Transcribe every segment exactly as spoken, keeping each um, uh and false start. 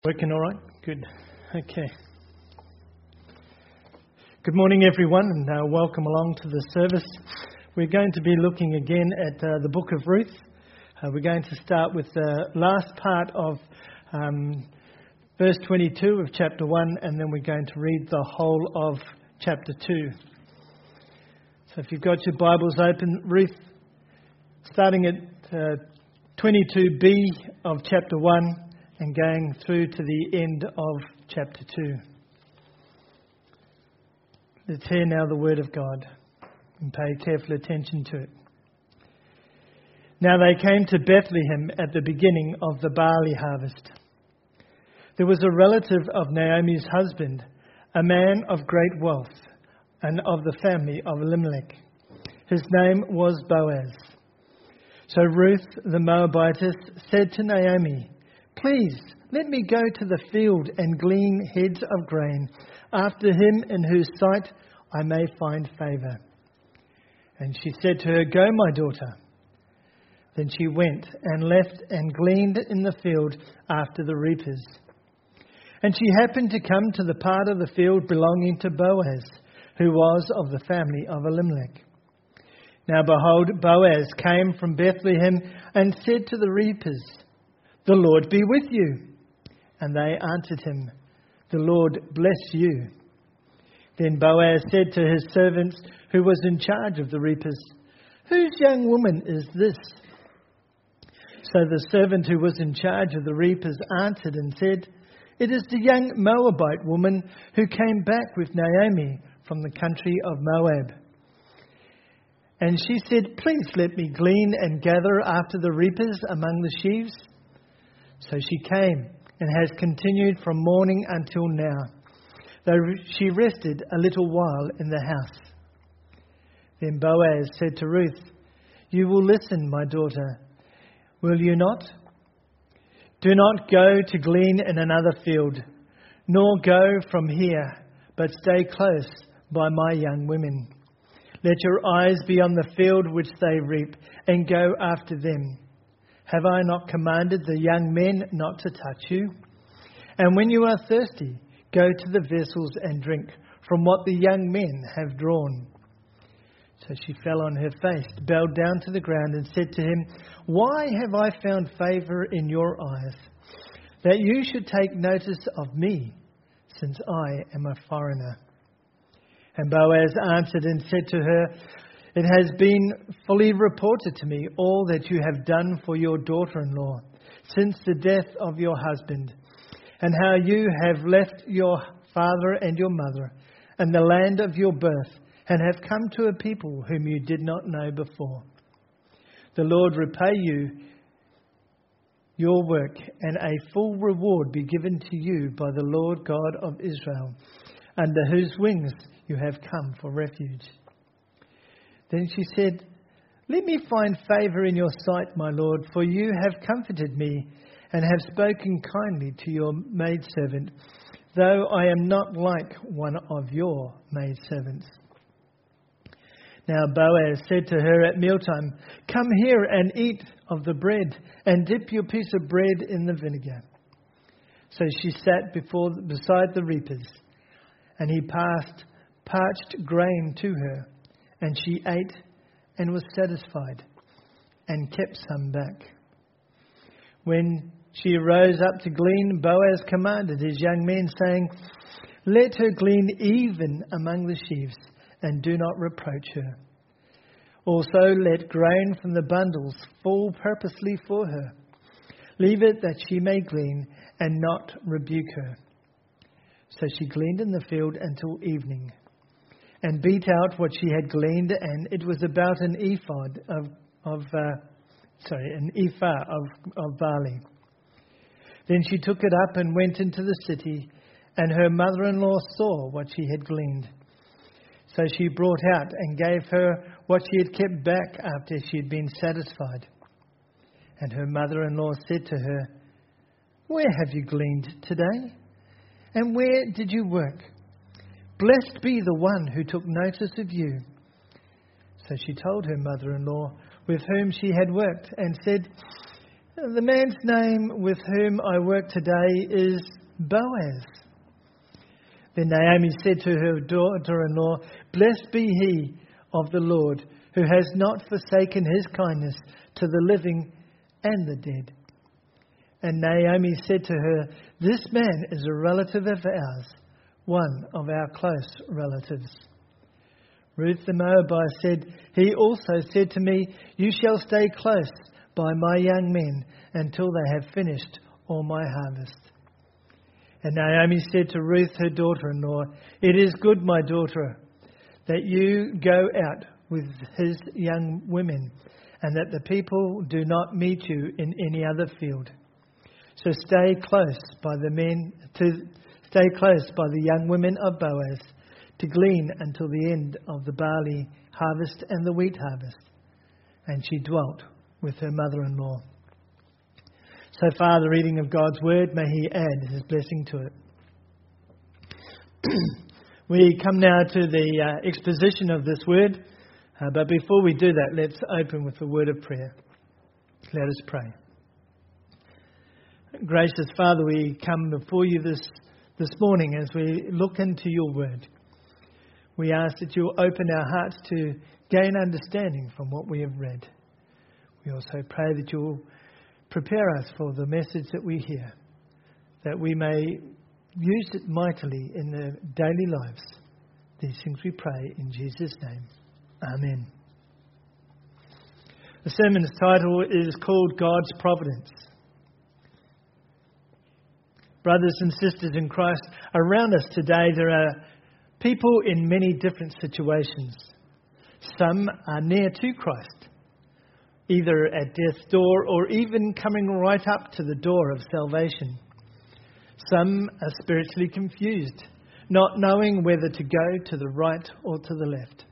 Working all right? Good. Okay. Good morning, everyone, and uh, welcome along to the service. We're going to be looking again at uh, the book of Ruth. Uh, we're going to start with the last part of um, verse twenty-two of chapter one, and then we're going to read the whole of chapter two. So if you've got your Bibles open, Ruth, starting at uh, twenty-two b of chapter one, and going through to the end of chapter two. Let's hear now the word of God and pay careful attention to it. Now they came to Bethlehem at the beginning of the barley harvest. There was a relative of Naomi's husband, a man of great wealth, and of the family of Elimelech. His name was Boaz. So Ruth the Moabitess said to Naomi, "Please, let me go to the field and glean heads of grain after him in whose sight I may find favour." And she said to her, "Go, my daughter." Then she went and left and gleaned in the field after the reapers. And she happened to come to the part of the field belonging to Boaz, who was of the family of Elimelech. Now behold, Boaz came from Bethlehem and said to the reapers, "The Lord be with you." And they answered him, "The Lord bless you." Then Boaz said to his servants who was in charge of the reapers, "Whose young woman is this?" So the servant who was in charge of the reapers answered and said, "It is the young Moabite woman who came back with Naomi from the country of Moab." And she said, "Please let me glean and gather after the reapers among the sheaves." So she came and has continued from morning until now, though she rested a little while in the house. Then Boaz said to Ruth, "You will listen, my daughter, will you not? Do not go to glean in another field, nor go from here, but stay close by my young women. Let your eyes be on the field which they reap, and go after them. Have I not commanded the young men not to touch you? And when you are thirsty, go to the vessels and drink from what the young men have drawn." So she fell on her face, bowed down to the ground, and said to him, "Why have I found favour in your eyes, that you should take notice of me, since I am a foreigner?" And Boaz answered and said to her, "It has been fully reported to me all that you have done for your daughter-in-law since the death of your husband, and how you have left your father and your mother and the land of your birth, and have come to a people whom you did not know before. The Lord repay you your work, and a full reward be given to you by the Lord God of Israel, under whose wings you have come for refuge." Then she said, "Let me find favour in your sight, my lord, for you have comforted me and have spoken kindly to your maidservant, though I am not like one of your maidservants." Now Boaz said to her at mealtime, "Come here and eat of the bread, and dip your piece of bread in the vinegar." So she sat before beside the reapers, and he passed parched grain to her. And she ate and was satisfied, and kept some back. When she arose up to glean, Boaz commanded his young men, saying, "Let her glean even among the sheaves, and do not reproach her. Also let grain from the bundles fall purposely for her. Leave it that she may glean, and not rebuke her." So she gleaned in the field until evening, and beat out what she had gleaned, and it was about an ephod of, of uh, sorry, an ephah of, of barley. Then she took it up and went into the city, and her mother-in-law saw what she had gleaned. So she brought out and gave her what she had kept back after she had been satisfied. And her mother-in-law said to her, "Where have you gleaned today? And where did you work? Blessed be the one who took notice of you." So she told her mother-in-law with whom she had worked, and said, The man's name with whom I work today is Boaz. Then Naomi said to her daughter-in-law, Blessed be he of the Lord, who has not forsaken his kindness to the living and the dead. And Naomi said to her, This man is a relative of ours, one of our close relatives. Ruth the Moabite said, He also said to me, You shall stay close by my young men until they have finished all my harvest. And Naomi said to Ruth, her daughter-in-law, It is good, my daughter, that you go out with his young women, and that the people do not meet you in any other field. So stay close by the men to stay close by the young women of Boaz, to glean until the end of the barley harvest and the wheat harvest. And she dwelt with her mother-in-law. So far, the reading of God's word, may he add his blessing to it. We come now to the uh, exposition of this word. Uh, but before we do that, let's open with a word of prayer. Let us pray. Gracious Father, we come before you this, this morning as we look into your word. We ask that you'll open our hearts to gain understanding from what we have read. We also pray that you'll prepare us for the message that we hear, that we may use it mightily in the daily lives. These things we pray in Jesus' name. Amen. The sermon's title is called God's Providence. Brothers and sisters in Christ, around us today there are people in many different situations. Some are near to Christ, either at death's door or even coming right up to the door of salvation. Some are spiritually confused, not knowing whether to go to the right or to the left.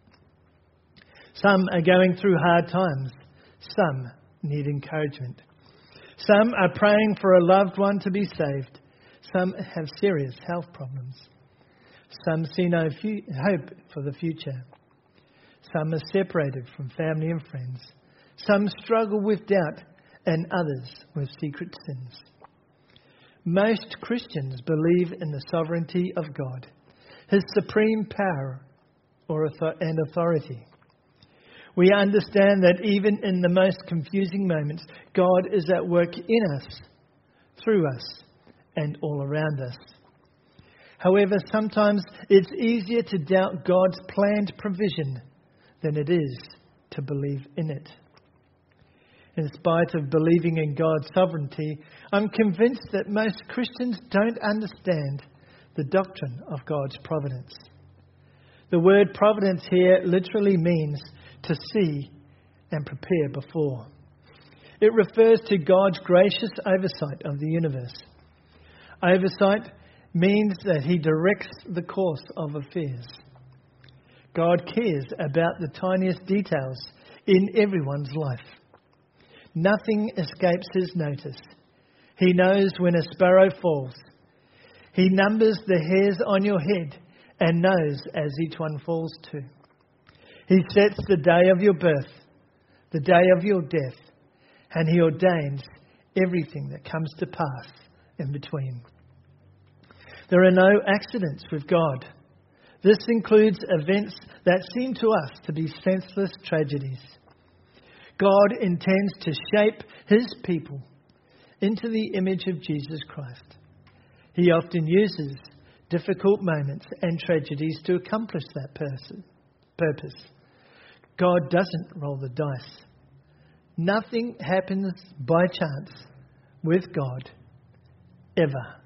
Some are going through hard times. Some need encouragement. Some are praying for a loved one to be saved. Some have serious health problems. Some see no fu- hope for the future. Some are separated from family and friends. Some struggle with doubt, and others with secret sins. Most Christians believe in the sovereignty of God, his supreme power or author- and authority. We understand that even in the most confusing moments, God is at work in us, through us, and all around us. However, sometimes it's easier to doubt God's planned provision than it is to believe in it. In spite of believing in God's sovereignty, I'm convinced that most Christians don't understand the doctrine of God's providence. The word providence here literally means to see and prepare before. It refers to God's gracious oversight of the universe. Oversight means that he directs the course of affairs. God cares about the tiniest details in everyone's life. Nothing escapes his notice. He knows when a sparrow falls. He numbers the hairs on your head and knows as each one falls too. He sets the day of your birth, the day of your death, and he ordains everything that comes to pass in between. There are no accidents with God. This includes events that seem to us to be senseless tragedies. God intends to shape his people into the image of Jesus Christ. He often uses difficult moments and tragedies to accomplish that person, purpose. God doesn't roll the dice. Nothing happens by chance with God, ever.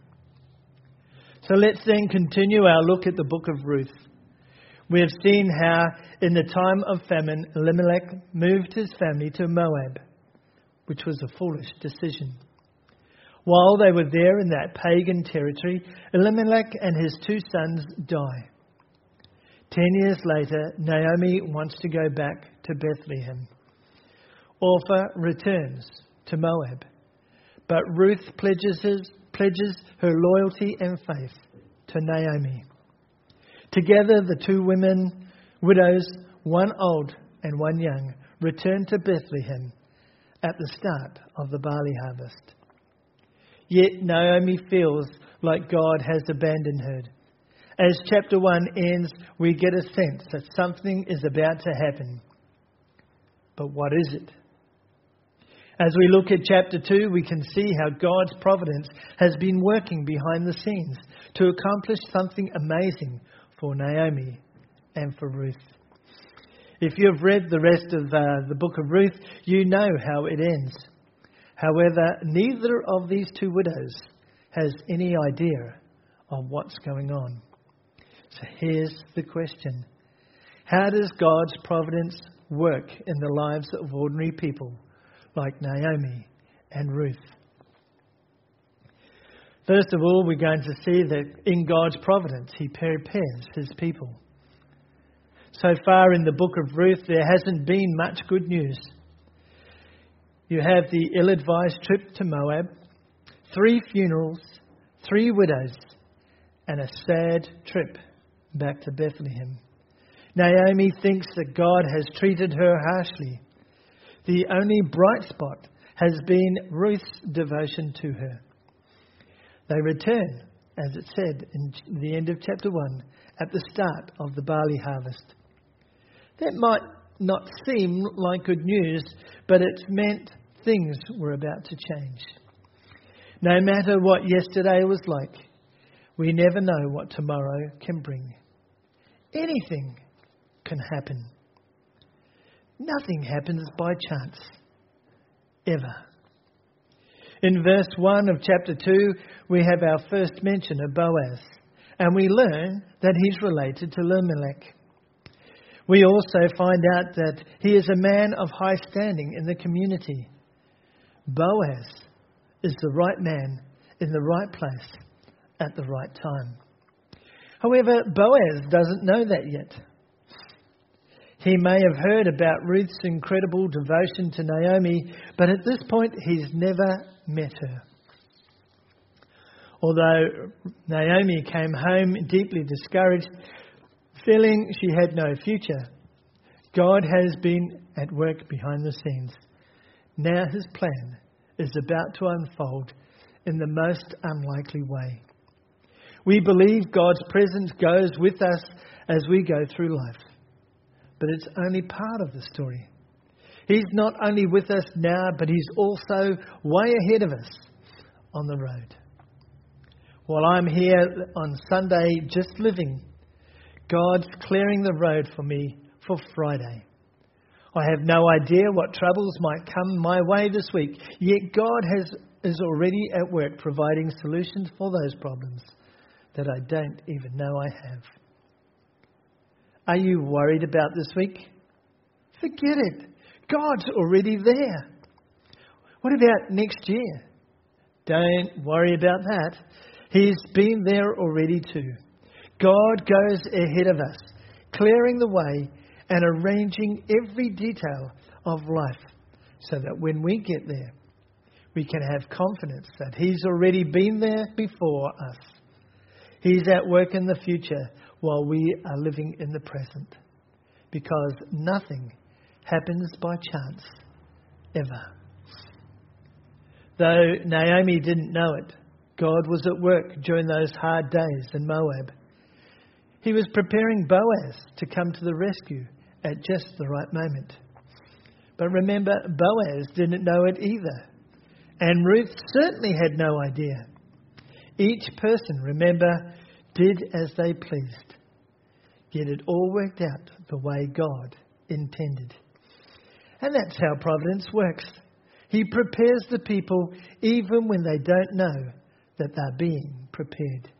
So let's then continue our look at the book of Ruth. We have seen how in the time of famine, Elimelech moved his family to Moab, which was a foolish decision. While they were there in that pagan territory, Elimelech and his two sons die. Ten years later, Naomi wants to go back to Bethlehem. Orpah returns to Moab, but Ruth pledges, his, pledges her loyalty and faith to Naomi. Together, the two women, widows, one old and one young, return to Bethlehem, at the start of the barley harvest. Yet Naomi feels like God has abandoned her. As chapter one ends, we get a sense that something is about to happen. But what is it? As we look at chapter two, we can see how God's providence has been working behind the scenes to accomplish something amazing for Naomi and for Ruth. If you've read the rest of uh, the book of Ruth, you know how it ends. However, neither of these two widows has any idea of what's going on. So here's the question. How does God's providence work in the lives of ordinary people like Naomi and Ruth? First of all, we're going to see that in God's providence, He prepares His people. So far in the book of Ruth, there hasn't been much good news. You have the ill-advised trip to Moab, three funerals, three widows, and a sad trip back to Bethlehem. Naomi thinks that God has treated her harshly. The only bright spot has been Ruth's devotion to her. They return, as it said in the end of chapter one, at the start of the barley harvest. That might not seem like good news, but it meant things were about to change. No matter what yesterday was like, we never know what tomorrow can bring. Anything can happen. Nothing happens by chance, ever. In verse one of chapter two, we have our first mention of Boaz, and we learn that he's related to Elimelech. We also find out that he is a man of high standing in the community. Boaz is the right man in the right place at the right time. However, Boaz doesn't know that yet. He may have heard about Ruth's incredible devotion to Naomi, but at this point he's never met her. Although Naomi came home deeply discouraged, feeling she had no future, God has been at work behind the scenes. Now His plan is about to unfold in the most unlikely way. We believe God's presence goes with us as we go through life. But it's only part of the story. He's not only with us now, but He's also way ahead of us on the road. While I'm here on Sunday just living, God's clearing the road for me for Friday. I have no idea what troubles might come my way this week, yet God has is already at work providing solutions for those problems that I don't even know I have. Are you worried about this week? Forget it. God's already there. What about next year? Don't worry about that. He's been there already too. God goes ahead of us, clearing the way and arranging every detail of life so that when we get there, we can have confidence that He's already been there before us. He's at work in the future while we are living in the present. Because nothing happens by chance, ever. Though Naomi didn't know it, God was at work during those hard days in Moab. He was preparing Boaz to come to the rescue at just the right moment. But remember, Boaz didn't know it either. And Ruth certainly had no idea. Each person, remember, did as they pleased. Yet it all worked out the way God intended. And that's how providence works. He prepares the people even when they don't know that they're being prepared.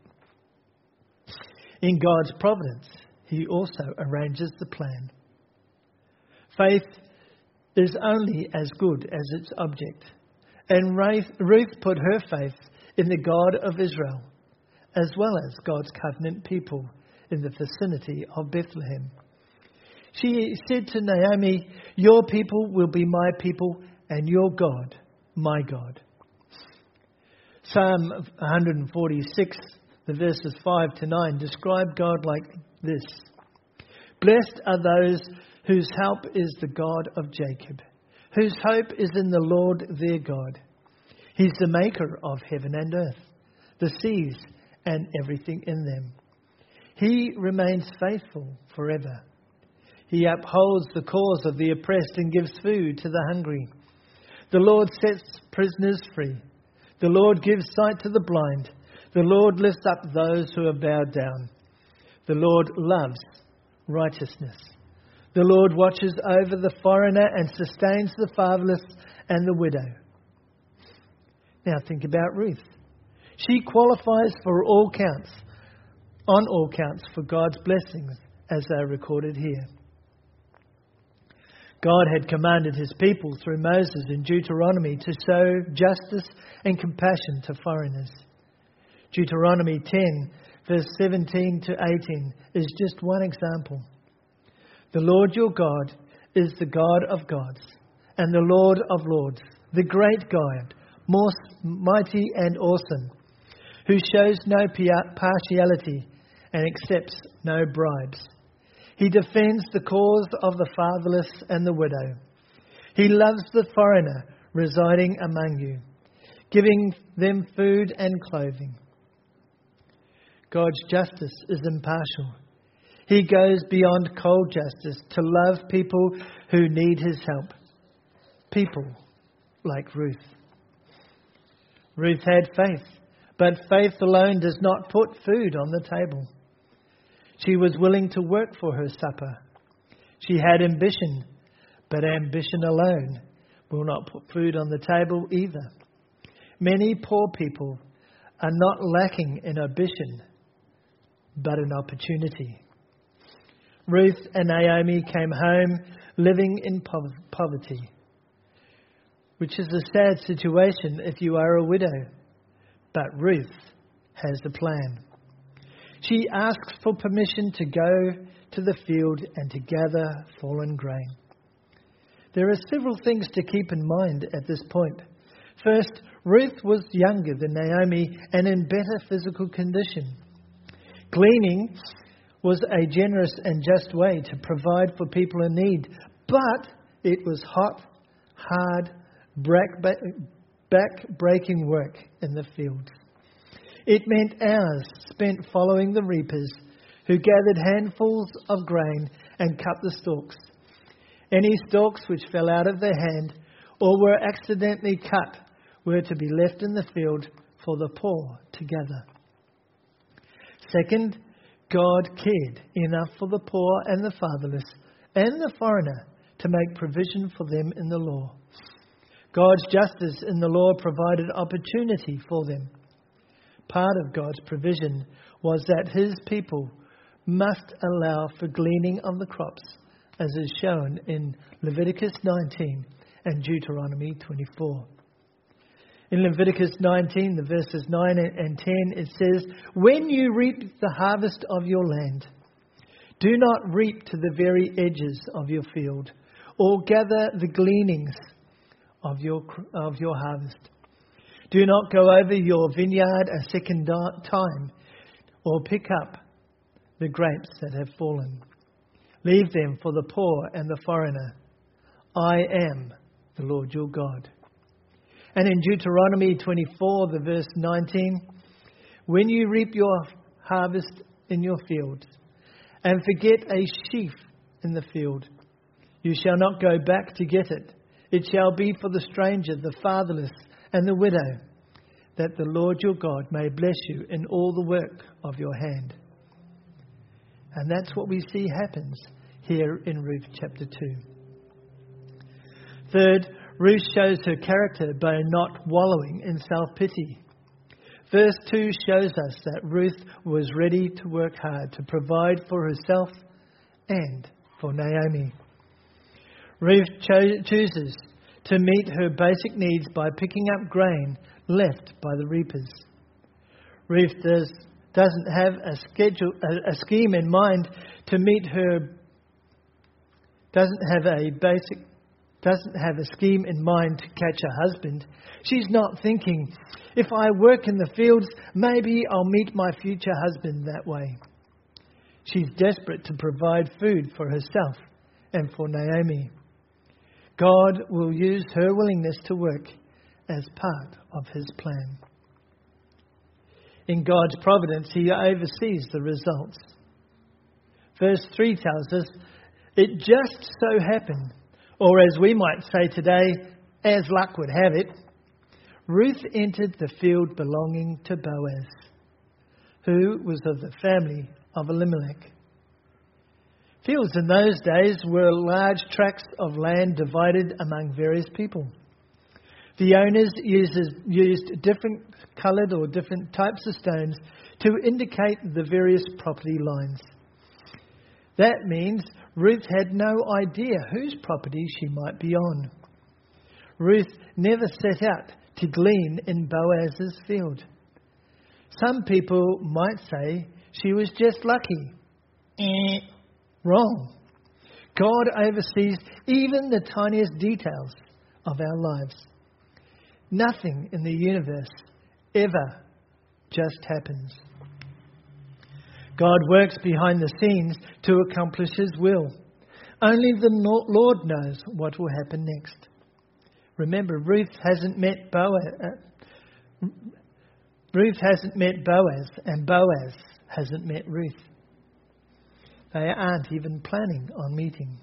In God's providence, He also arranges the plan. Faith is only as good as its object. And Ruth put her faith in the God of Israel, as well as God's covenant people in the vicinity of Bethlehem. She said to Naomi, "Your people will be my people, and your God, my God." Psalm one forty-six, the verses five to nine, describe God like this: "Blessed are those whose help is the God of Jacob, whose hope is in the Lord their God. He's the maker of heaven and earth, the seas and everything in them. He remains faithful forever. He upholds the cause of the oppressed and gives food to the hungry. The Lord sets prisoners free. The Lord gives sight to the blind. The Lord lifts up those who are bowed down. The Lord loves righteousness. The Lord watches over the foreigner and sustains the fatherless and the widow. Now think about Ruth. She qualifies for all counts, on all counts, for God's blessings as they are recorded here. God had commanded his people through Moses in Deuteronomy to show justice and compassion to foreigners. Deuteronomy ten, verse seventeen to eighteen is just one example. The Lord your God is the God of gods and the Lord of lords, the great God, most mighty and awesome, who shows no partiality and accepts no bribes. He defends the cause of the fatherless and the widow. He loves the foreigner residing among you, giving them food and clothing. God's justice is impartial. He goes beyond cold justice to love people who need his help. People like Ruth. Ruth had faith, but faith alone does not put food on the table. She was willing to work for her supper. She had ambition, but ambition alone will not put food on the table either. Many poor people are not lacking in ambition, but in opportunity. Ruth and Naomi came home living in poverty, which is a sad situation if you are a widow. But Ruth has a plan. She asks for permission to go to the field and to gather fallen grain. There are several things to keep in mind at this point. First, Ruth was younger than Naomi and in better physical condition. Gleaning was a generous and just way to provide for people in need, but it was hot, hard, back-breaking work in the fields. It meant hours spent following the reapers, who gathered handfuls of grain and cut the stalks. Any stalks which fell out of their hand or were accidentally cut were to be left in the field for the poor to gather. Second, God cared enough for the poor and the fatherless and the foreigner to make provision for them in the law. God's justice in the law provided opportunity for them. Part of God's provision was that his people must allow for gleaning of the crops, as is shown in Leviticus nineteen and Deuteronomy twenty-four. In Leviticus nineteen, the verses nine and ten, it says, "When you reap the harvest of your land, do not reap to the very edges of your field, or gather the gleanings of your of your harvest. Do not go over your vineyard a second time, or pick up the grapes that have fallen. Leave them for the poor and the foreigner. I am the Lord your God." And in Deuteronomy twenty-four, the verse nineteen, "When you reap your harvest in your fields, and forget a sheaf in the field, you shall not go back to get it. It shall be for the stranger, the fatherless, and the widow, that the Lord your God may bless you in all the work of your hand." And that's what we see happens here in Ruth chapter two. Third, Ruth shows her character by not wallowing in self-pity. Verse two shows us that Ruth was ready to work hard to provide for herself and for Naomi. Ruth cho- chooses to meet her basic needs by picking up grain left by the reapers. Ruth does, doesn't have a schedule, a, a scheme in mind to meet her. Doesn't have a basic. Doesn't have a scheme in mind to catch a husband. She's not thinking, if I work in the fields, maybe I'll meet my future husband that way. She's desperate to provide food for herself and for Naomi. God will use her willingness to work as part of his plan. In God's providence, he oversees the results. Verse three tells us, it just so happened, or as we might say today, as luck would have it, Ruth entered the field belonging to Boaz, who was of the family of Elimelech. Fields in those days were large tracts of land divided among various people. The owners uses, used different coloured or different types of stones to indicate the various property lines. That means Ruth had no idea whose property she might be on. Ruth never set out to glean in Boaz's field. Some people might say she was just lucky. Eh, wrong. God oversees even the tiniest details of our lives. Nothing in the universe ever just happens. God works behind the scenes to accomplish his will. Only the Lord knows what will happen next. Remember, Ruth hasn't met Boaz. Uh, Ruth hasn't met Boaz, and Boaz hasn't met Ruth. They aren't even planning on meeting.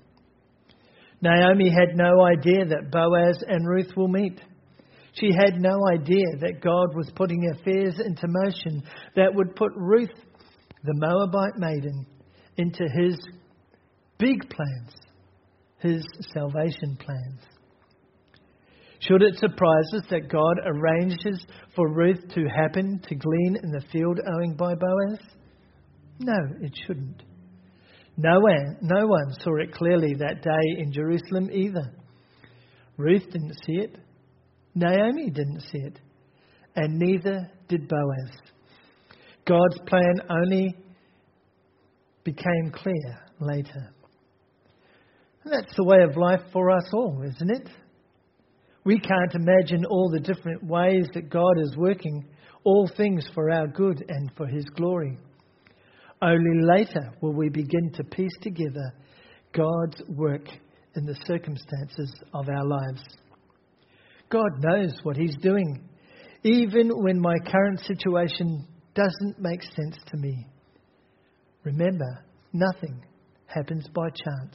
Naomi had no idea that Boaz and Ruth will meet. She had no idea that God was putting affairs into motion that would put Ruth, the Moabite maiden, into his big plans, his salvation plans. Should it surprise us that God arranges for Ruth to happen to glean in the field owned by Boaz? No, it shouldn't. No one, no one saw it clearly that day in Jerusalem either. Ruth didn't see it. Naomi didn't see it. And neither did Boaz. God's plan only became clear later. And that's the way of life for us all, isn't it? We can't imagine all the different ways that God is working all things for our good and for his glory. Only later will we begin to piece together God's work in the circumstances of our lives. God knows what he's doing, even when my current situation doesn't make sense to me. Remember, nothing happens by chance.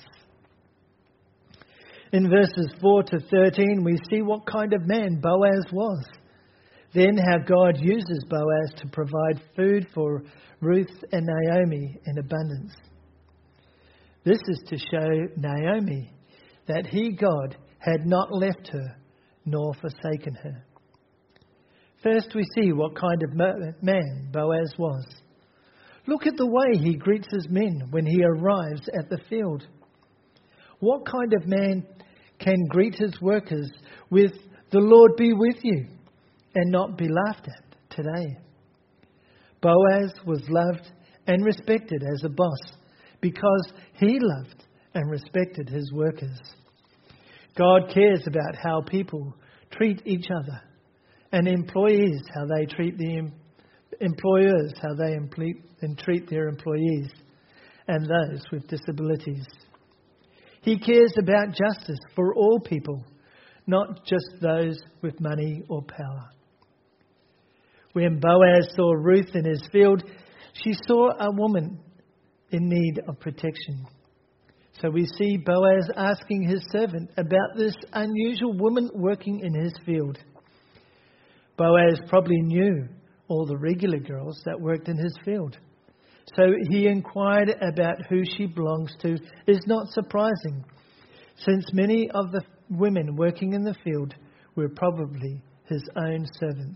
In verses four to thirteen, we see what kind of man Boaz was. Then how God uses Boaz to provide food for Ruth and Naomi in abundance. This is to show Naomi that he, God, had not left her nor forsaken her. First, we see what kind of man Boaz was. Look at the way he greets his men when he arrives at the field. What kind of man can greet his workers with, "The Lord be with you," and not be laughed at today? Boaz was loved and respected as a boss because he loved and respected his workers. God cares about how people treat each other, and employees how they treat the em- employers, how they empl- and treat their employees, and those with disabilities. He cares about justice for all people, not just those with money or power. When Boaz saw Ruth in his field, she saw a woman in need of protection. So we see Boaz asking his servant about this unusual woman working in his field. Boaz probably knew all the regular girls that worked in his field. So he inquired about who she belongs to is not surprising, since many of the women working in the field were probably his own servants.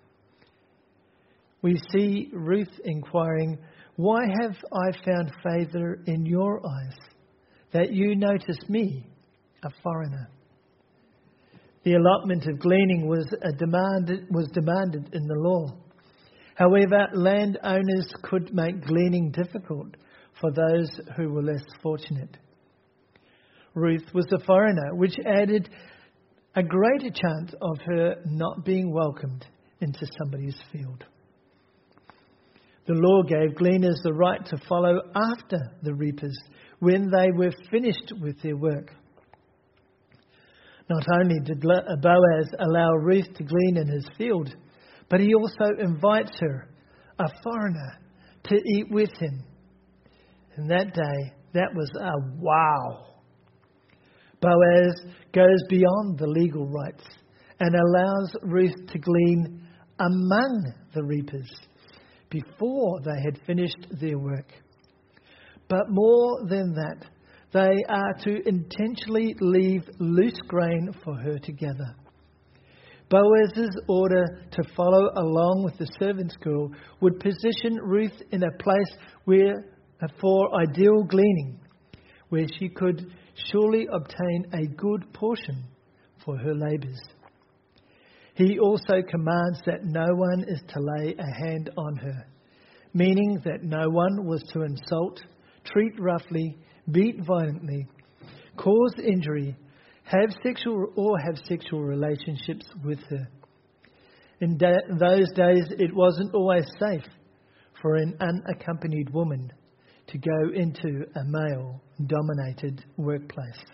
We see Ruth inquiring, "Why have I found favour in your eyes, that you notice me, a foreigner?" The allotment of gleaning was a demand, was demanded in the law. However, landowners could make gleaning difficult for those who were less fortunate. Ruth was a foreigner, which added a greater chance of her not being welcomed into somebody's field. The law gave gleaners the right to follow after the reapers when they were finished with their work. Not only did Boaz allow Ruth to glean in his field, but he also invites her, a foreigner, to eat with him. And that day, that was a wow. Boaz goes beyond the legal rights and allows Ruth to glean among the reapers before they had finished their work. But more than that, they are to intentionally leave loose grain for her to gather. Boaz's order to follow along with the servant's girl would position Ruth in a place where, for ideal gleaning, where she could surely obtain a good portion for her labours. He also commands that no one is to lay a hand on her, meaning that no one was to insult, treat roughly, beat violently, cause injury, have sexual or have sexual relationships with her. In da- those days, it wasn't always safe for an unaccompanied woman to go into a male-dominated workplace.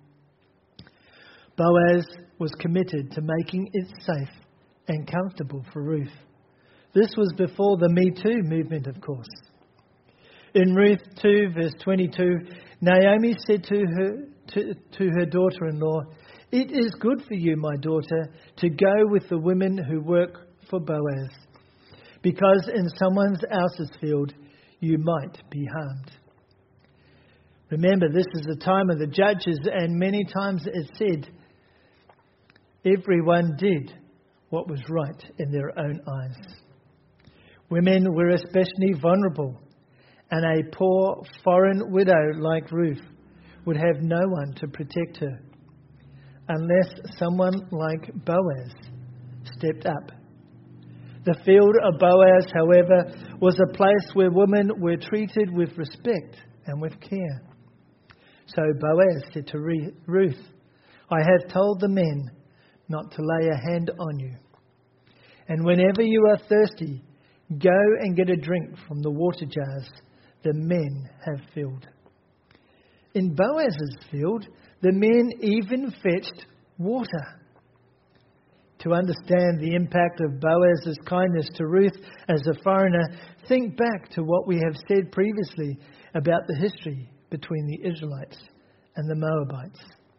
Boaz was committed to making it safe and comfortable for Ruth. This was before the Me Too movement, of course. In Ruth two, verse twenty-two, Naomi said to her to, to her daughter-in-law, "It is good for you, my daughter, to go with the women who work for Boaz, because in someone else's field you might be harmed." Remember, this is the time of the judges, and many times it said, everyone did what was right in their own eyes. Women were especially vulnerable, and a poor foreign widow like Ruth would have no one to protect her, unless someone like Boaz stepped up. The field of Boaz, however, was a place where women were treated with respect and with care. So Boaz said to Ruth, "I have told the men not to lay a hand on you. And whenever you are thirsty, go and get a drink from the water jars the men have filled." In Boaz's field, the men even fetched water. To understand the impact of Boaz's kindness to Ruth as a foreigner, think back to what we have said previously about the history between the Israelites and the Moabites.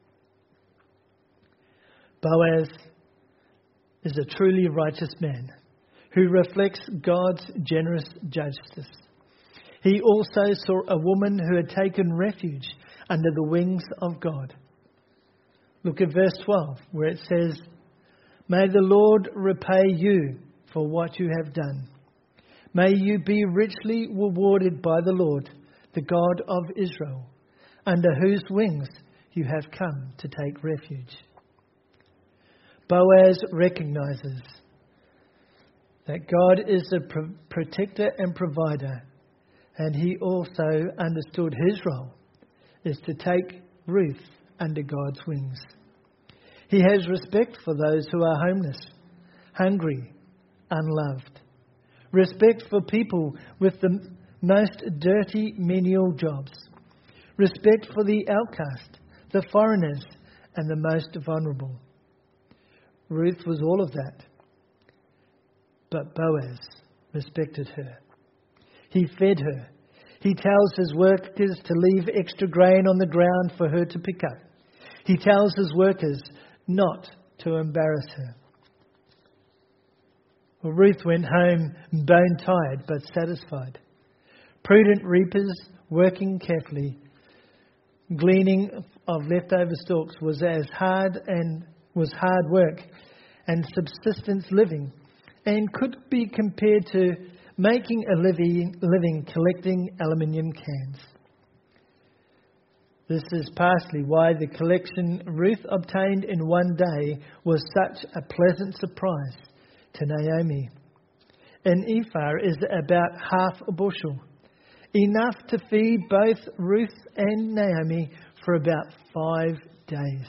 Boaz is a truly righteous man who reflects God's generous justice. He also saw a woman who had taken refuge under the wings of God. Look at verse twelve, where it says, "May the Lord repay you for what you have done. May you be richly rewarded by the Lord, the God of Israel, under whose wings you have come to take refuge." Boaz recognizes that God is the pro- protector and provider, and he also understood his role is to take Ruth under God's wings. He has respect for those who are homeless, hungry, unloved. Respect for people with the most dirty menial jobs. Respect for the outcast, the foreigners, and the most vulnerable. Ruth was all of that. But Boaz respected her. He fed her. He tells his workers to leave extra grain on the ground for her to pick up. He tells his workers not to embarrass her. Well, Ruth went home bone-tired but satisfied. Prudent reapers working carefully. Gleaning of leftover stalks was as hard and was hard work and subsistence living, and could be compared to making a living, living collecting aluminium cans. This is partly why the collection Ruth obtained in one day was such a pleasant surprise to Naomi. An ephah is about half a bushel, enough to feed both Ruth and Naomi for about five days.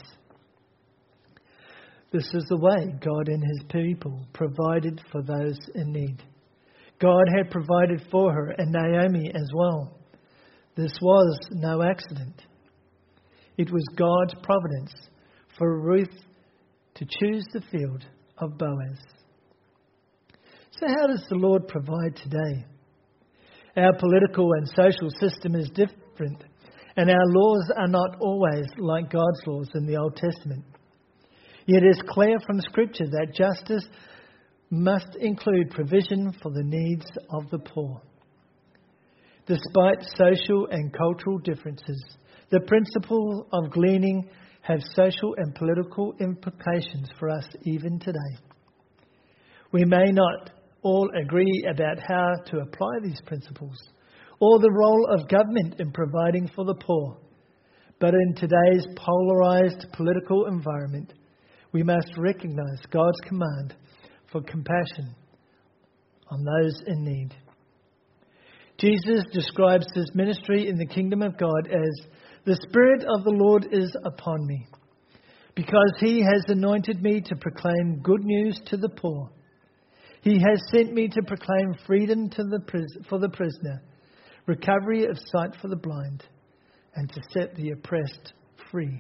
This is the way God and his people provided for those in need. God had provided for her and Naomi as well. This was no accident. It was God's providence for Ruth to choose the field of Boaz. So how does the Lord provide today? Our political and social system is different, and our laws are not always like God's laws in the Old Testament. Yet it is clear from Scripture that justice must include provision for the needs of the poor. Despite social and cultural differences, the principle of gleaning have social and political implications for us even today. We may not all agree about how to apply these principles or the role of government in providing for the poor, but in today's polarized political environment, we must recognize God's command for compassion on those in need. Jesus describes his ministry in the kingdom of God as, "The Spirit of the Lord is upon me, because he has anointed me to proclaim good news to the poor. He has sent me to proclaim freedom to the pris- for the prisoner, recovery of sight for the blind, and to set the oppressed free."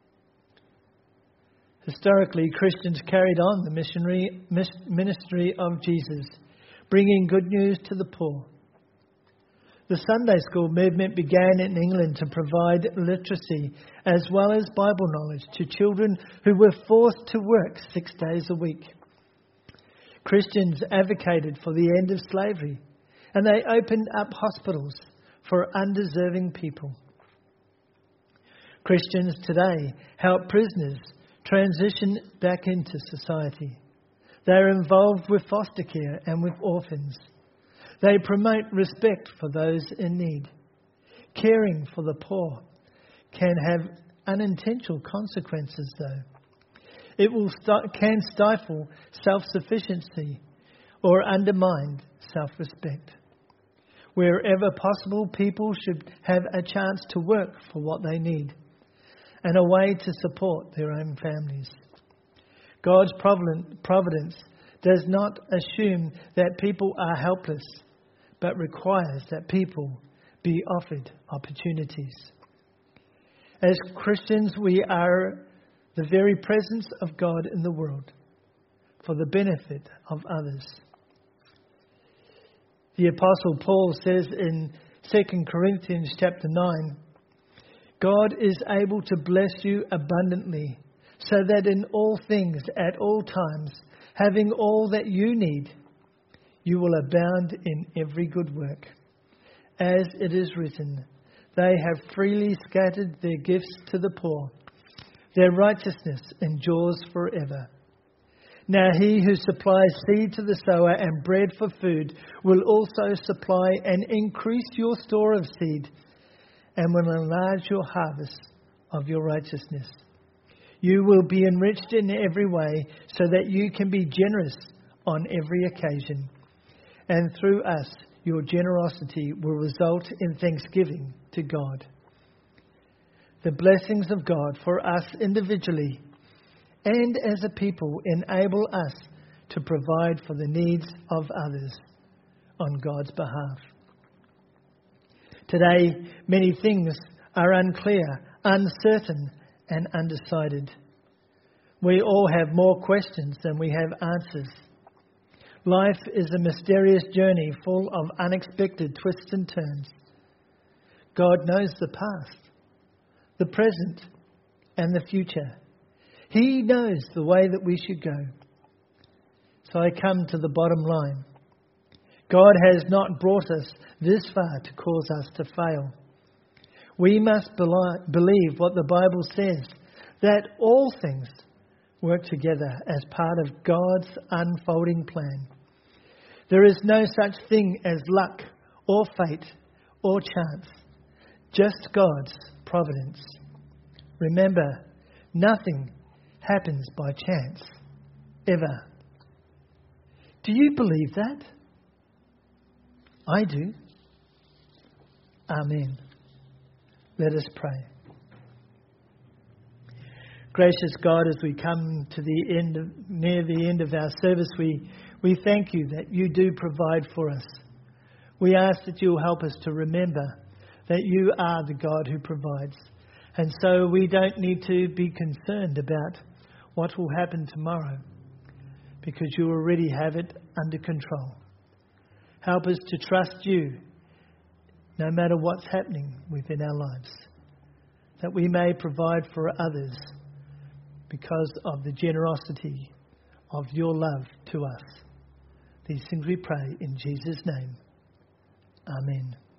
Historically, Christians carried on the missionary ministry of Jesus, bringing good news to the poor. The Sunday school movement began in England to provide literacy as well as Bible knowledge to children who were forced to work six days a week. Christians advocated for the end of slavery, and they opened up hospitals for undeserving people. Christians today help prisoners transition back into society. They are involved with foster care and with orphans. They promote respect for those in need. Caring for the poor can have unintentional consequences, though. It will st- can stifle self-sufficiency or undermine self-respect. Wherever possible, people should have a chance to work for what they need and a way to support their own families. God's providence does not assume that people are helpless, but requires that people be offered opportunities. As Christians, we are the very presence of God in the world for the benefit of others. The Apostle Paul says in Second Corinthians chapter nine, "God is able to bless you abundantly, so that in all things, at all times, having all that you need, you will abound in every good work. As it is written, they have freely scattered their gifts to the poor. Their righteousness endures forever. Now he who supplies seed to the sower and bread for food will also supply and increase your store of seed and will enlarge your harvest of your righteousness. You will be enriched in every way so that you can be generous on every occasion. And through us, your generosity will result in thanksgiving to God." The blessings of God for us individually and as a people enable us to provide for the needs of others on God's behalf. Today, many things are unclear, uncertain, and undecided. We all have more questions than we have answers. Life is a mysterious journey full of unexpected twists and turns. God knows the past, the present, and the future. He knows the way that we should go. So I come to the bottom line. God has not brought us this far to cause us to fail. We must believe what the Bible says, that all things work together as part of God's unfolding plan. There is no such thing as luck or fate or chance, just God's providence. Remember, nothing happens by chance, ever. Do you believe that? I do. Amen. Let us pray. Gracious God, as we come to the end of, near the end of our service, we, we thank you that you do provide for us. We ask that you will help us to remember that you are the God who provides. And so we don't need to be concerned about what will happen tomorrow, because you already have it under control. Help us to trust you no matter what's happening within our lives, that we may provide for others because of the generosity of your love to us. These things we pray in Jesus' name. Amen.